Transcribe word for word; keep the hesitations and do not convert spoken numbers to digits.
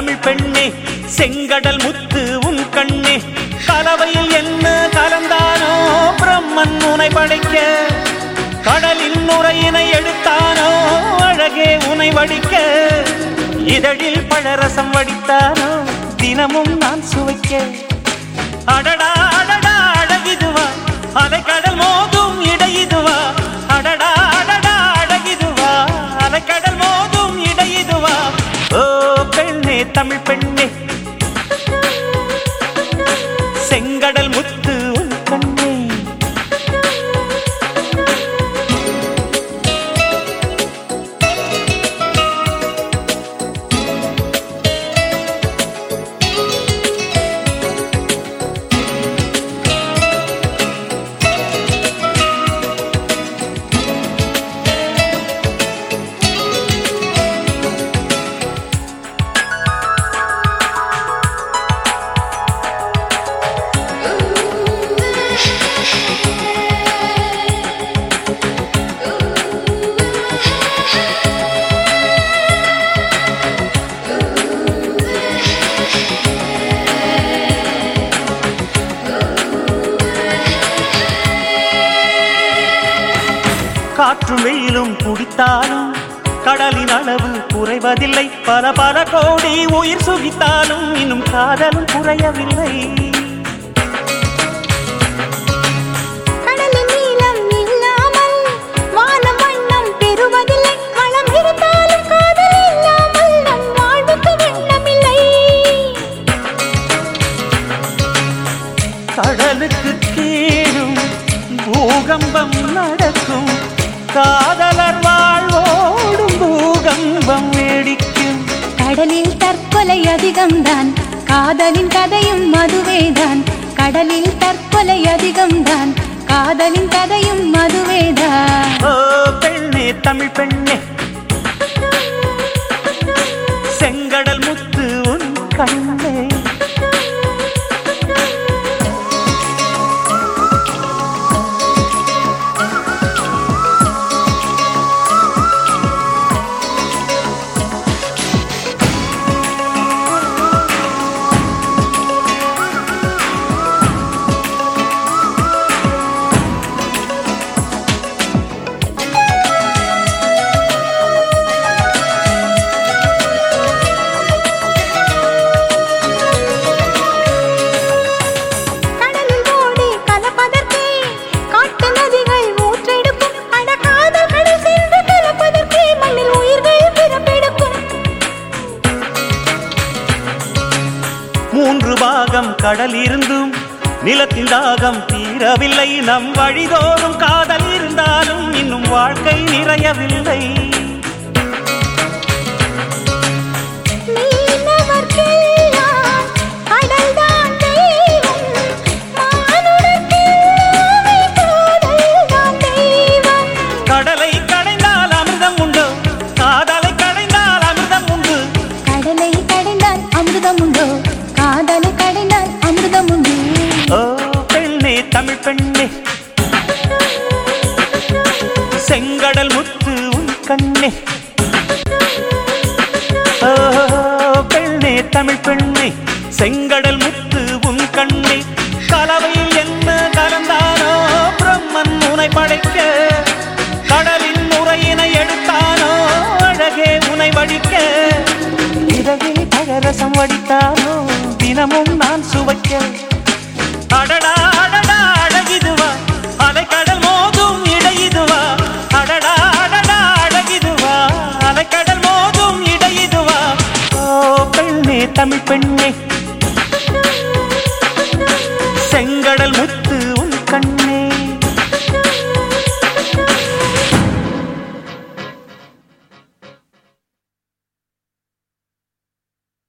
தமிழ் பெண்ணே செங்கடல் முத்து உன் கண்ணே கலவையில் என்ன கலந்தானோ பிரம்மன் உனை படைக்க கடலின் நுரையினை எடுத்தானோ அழகே உனை வடிக்க இதழில் பழரசம் வடித்தானோ தினமும் நான் சுவைக்க அடடா அடடா அழகிதுவா அலைக்கடல் மோதும் இடையிதுவா அடடா அடடா அழகிதுவா அலைக்கடல் மோதும் இடையிதுவா ஓ பெண்ணே தமிழ் பெண்ணே செங்கடல் முத்து உன் கண்ணே காற்று வெயிலும் குடித்தாலும் கடலின் அளவு குறைவதில்லை பல பல கோடி உயிர் சுகித்தாலும் இன்னும் காதலும் குறையவில்லை கடலின் நீளம் இல்லாமல் வானம் வண்ணம் பெறுவதில்லை வளம் இருந்தாலும் காதல் இல்லாமல் நம் வாழ்வுக்கு வண்ணமில்லை கடலுக்கு கீழும் பூகம்பம் நடக்கும் காதலர் வாழ்வோடும் பூகம்பம் வேடிக்கும் கடலில் தற்கொலை அதிகம்தான் காதலின் கதையும் மதுவேதான் கடலில் தற்கொலை அதிகம்தான் காதலின் கதையும் மதுவேதான் ஓ பெண்ணே தமிழ் பெண்ணே செங்கடல் முத்து உன் கண்ணே மூன்று பாகம் கடல் இருந்தும் நிலத்தின் தாகம் தீரவில்லை நம் வழிதோறும் காதல் இருந்தாலும் இன்னும் வாழ்க்கை நிறையவில்லை கடலை கடைந்தால் அமிர்தம் உண்டு காதலை கடைந்தால் அமிர்தம் உண்டு கடலை கடைந்தால் அமிர்தம் உண்டோ காதலை கடைந்தால் அமிர்தம் உண்டு ஓ பெண்ணே தமிழ் பெண்ணே செங்கடல் முத்து உன் கண்ணே ஓ பெண்ணே தமிழ் பெண்ணே செங்கடல் முத்து உன் கண்ணே கலவையில் என்ன கலந்தானோ பிரம்மன் உனை படைக்க கடலின் நுரையினை எடுத்தானோ அழகே உனை வடிக்க இதழில் பழரசம் வடித்தானோ தினமும் நான் சுவைக்க அடடா அடடா அழகிதுவா அலைக்கடல் மோதும் இடையிதுவா அடடா அடடா அழகிதுவா அலைக்கடல் மோதும் இடையிதுவா ஓ பெண்ணே தமிழ் பெண்ணே